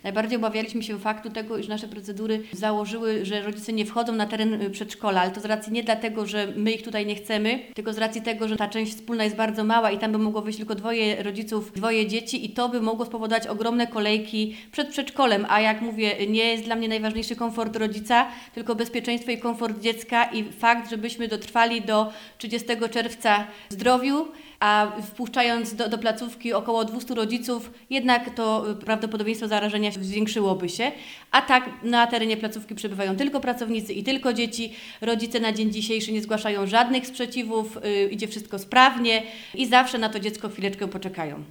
Najbardziej obawialiśmy się faktu tego, iż nasze procedury założyły, że rodzice nie wchodzą na teren przedszkola, ale to z racji nie dlatego, że my ich tutaj nie chcemy, tylko z racji tego, że ta część wspólna jest bardzo mała i tam by mogło wyjść tylko dwoje rodziców, dwoje dzieci i to by mogło spowodować ogromne kolejki przed przedszkolem, a jak mówię, nie jest dla mnie najważniejszy komfort rodzica, tylko bezpieczeństwo i komfort dziecka i fakt, żebyśmy dotrwali do 30 czerwca w zdrowiu, a wpuszczając do placówki około 200 rodziców, jednak to prawdopodobieństwo zarażenia zwiększyłoby się. A tak na terenie placówki przebywają tylko pracownicy i tylko dzieci. Rodzice na dzień dzisiejszy nie zgłaszają żadnych sprzeciwów, idzie wszystko sprawnie i zawsze na to dziecko chwileczkę poczekają.